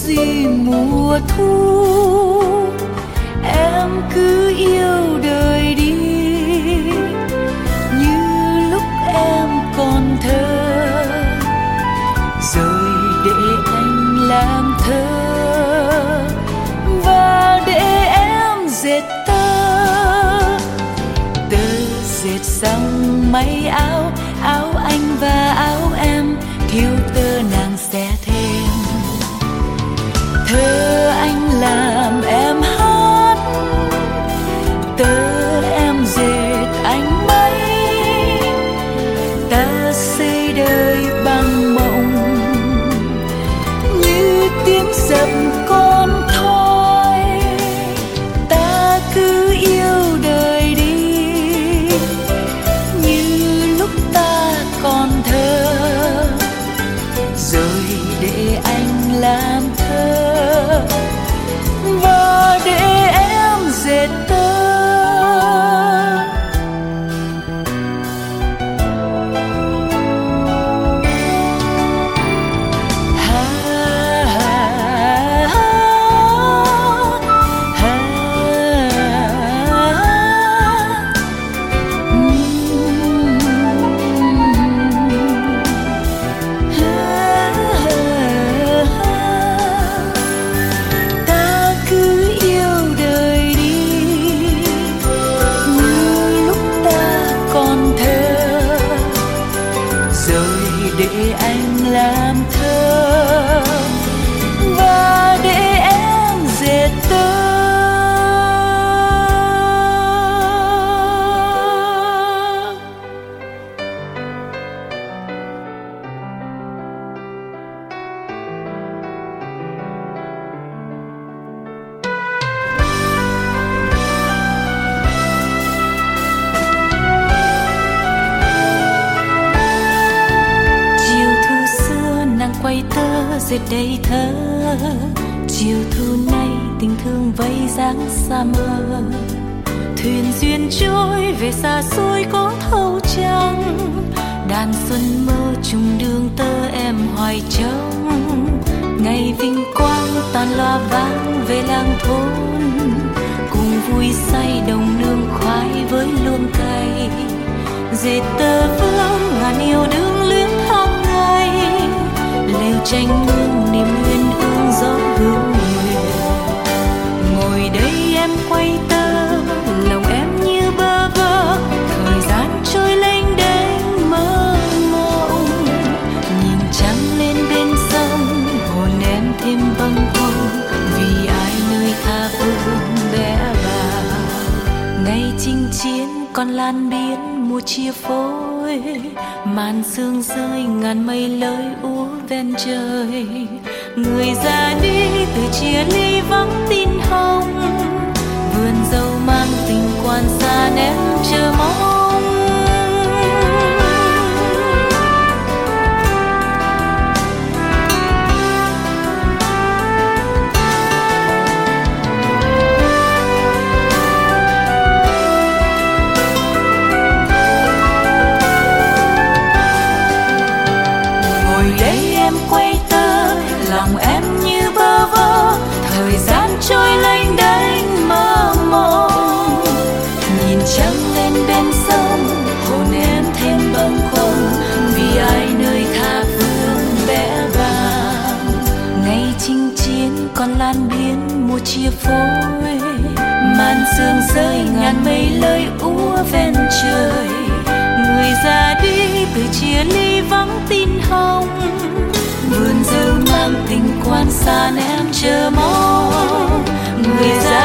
gì mùa thu, em cứ yêu đời đi như lúc em còn thơ, rồi để anh làm thơ và để em dệt tơ. Tơ dệt xong may áo, áo anh và áo em, thiếu tơ nàng sẽ thêm. Thơ anh làm em hát, tơ em dệt anh may. Ta xây đời bằng mộng như tiếng dập con thoi. Ta cứ yêu đời đi như lúc ta còn thơ, rồi để anh làm thơ và để em dệt tơ. Để anh làm thơ và để em dệt tơ. Quay tơ dệt đầy thơ, chiều thu nay tình thương vây dáng xa mơ. Thuyền duyên trôi về xa xôi có thâu trăng, đàn xuân mơ chung đường tơ em hoài trông. Ngày vinh quang tàn loa vang về làng thôn, cùng vui say đồng nương khoái với luông cày. Dệt tơ vương ngàn yêu đương luyến hàng ngày, lều tranh nương niềm uyên ương gió hương nguyện. Ngồi đây em quay tơ, lòng em như bơ vơ, thời gian trôi lênh đênh mơ mộng. Nhìn trăng lên bên sông, hồn em thêm bâng khuâng, vì ai nơi tha phương bé bàng. Ngày chinh chiến còn lan biến mùa chia phôi, màn sương rơi ngàn mây lơi úa ven trời. Người ra đi từ chia ly vắng tin hồng, vườn dâu mang tình quan xa ném chờ mong. Quay tơ, lòng em như bơ vơ, thời gian trôi lênh đênh mơ mộng. Nhìn trăng lên bên sông, hồn em thêm bâng khuâng, vì ai nơi tha phương bé bàng. Ngày chinh chiến còn lan biến mùa chia phôi, màn sương rơi ngàn mây lơi úa ven trời. Người ra đi từ chia ly vắng tin hồng, vườn dâu mang tình quan xa em chờ mong. Người ra